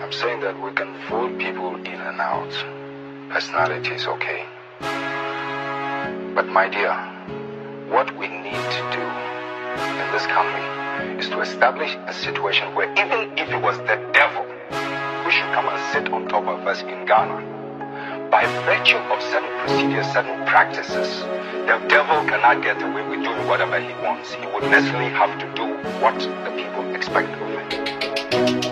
I'm saying that we can vote people in and out. Personality is okay. But my dear, what we need to do in this country is to establish a situation where even if it was the devil who should come and sit on top of us in Ghana, by virtue of certain procedures, certain practices, the devil cannot get away with doing whatever he wants. He would necessarily have to do what the people expect of him.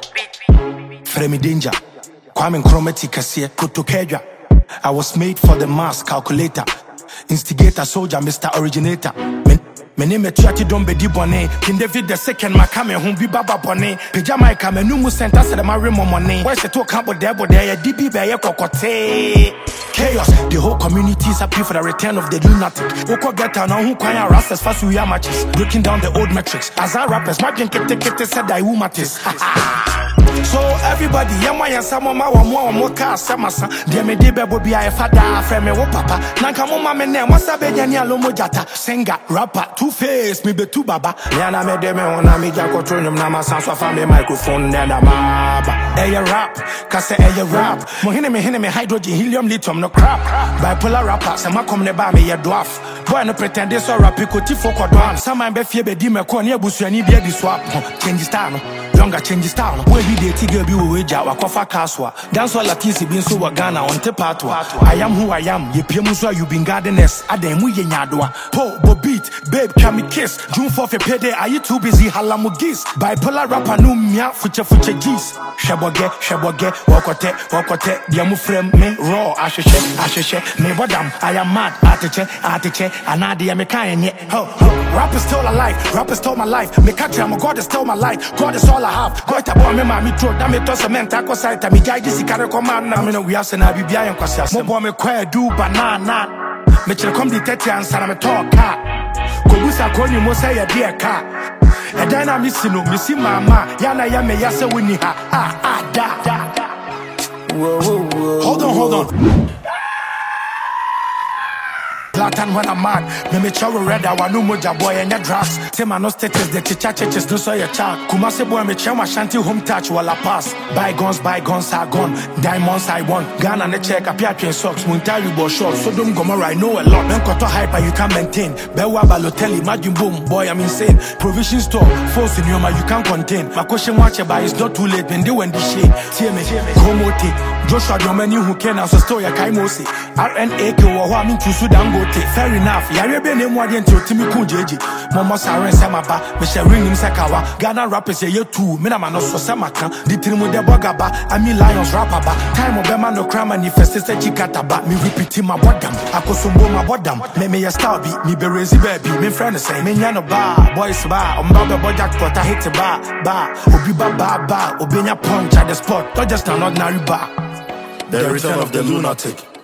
Fremi danger, Kwame Nkrumah Kasie, Kutukedra. I was made for the mass calculator, instigator, soldier, Mr. Originator. My name is Tuati Dombe Dibone, King David the second, Makame, whom be Baba Bone, Pajama Kamenumu sent us at my Remo money. Where's the talk about Debo there? DB Bayer Cocote. Chaos, the whole community is happy for the return of the lunatic. Oko Geta now who quite rust as fast as we are matches, breaking down the old metrics. As our rappers, Martin Kete said I will matis. So everybody, yamaya samoma wa more car samasa. Dear me debebo be a father, frame wo papa. Nankamoma mene, wasa benyani alomo jata. Singer, rapper, two-face, me be two baba. Yana me deme ona me jako tronium nama sanso family microphone nena maba. Eya rap, kase eya rap. Mohine me hydrogen, helium, lithium, no crap. Bipolar rapper, sama come neba me ya dwarf. Boy no pretend this or rap, pico tifo kwa dwan. Sama mbe fie be di me kwa niye busu ya ni bia di swap. Change style, younger change style. We be the tigger be weja wakofa kaswa. Dance all latisi bin so Ghana on te patwa. I am who I am, ye piemuswa you been gardeners. Ademu ye nyadwa. Po, bo beat, babe, can me kiss. June 4th a payday, are you too busy? Halamugis. Bipolar rapper no mia, fuche G's. Sheboge, wakote, diamu frame me raw, asheshe, me bodam, I am mad, ateche, anadi me kanye. Rap is still alive, rap is still my life. Me country, I'm a God is still my life. God is all I have. God is me mami throw, that me toss a man, taco site, me guide this, carry command, na me no we have seen I be behind kwasias. Mo boy me quiet do banana. Me chile come the 30 and sana me talk car. Kobusa konyu mo say a dear car. A dynamic sino, me see mama, yana ya me yasa winnie ha, da. Whoa. Hold on. Platan when I'm mad, me chow red, I want no moja boy and your drugs. Say my no status, the chiches no so your child. Kumase boy me chow my shanty home touch while I pass. Bygones are gone, diamonds I want. Gun and the check, appear train socks, Muntari bo short. So don't go more, I know a lot. Don't cut to hyper, you can't maintain. Bewa Balotelli, imagine boom, boy, I'm insane. Provision store, force in your you can't contain. My question watch about it's not too late, when they went the shade. See me, Komote, Joshua Domenu who can also store your Kaimosi. RNA, or I mean to Sudan. Fair enough, yare be ne mwadi enti otimi kunjeji. Momo saren semaba, me share ring him sekawa. Ghana rappers ye too, me na ma no so semaka. Di tirimu de bogaba, ami lions rapper ba. Time obema no crime manifeste se chikata ba. Me repeat my bodam, akosombo my bodam. Me ya style be, me be razy baby. Me friend say, me nyano ba, boys ba. Omba be jackpot, I hit ba. Obi ba, obenya punch at the spot. Not just an ordinary bar. The return of the lunatic.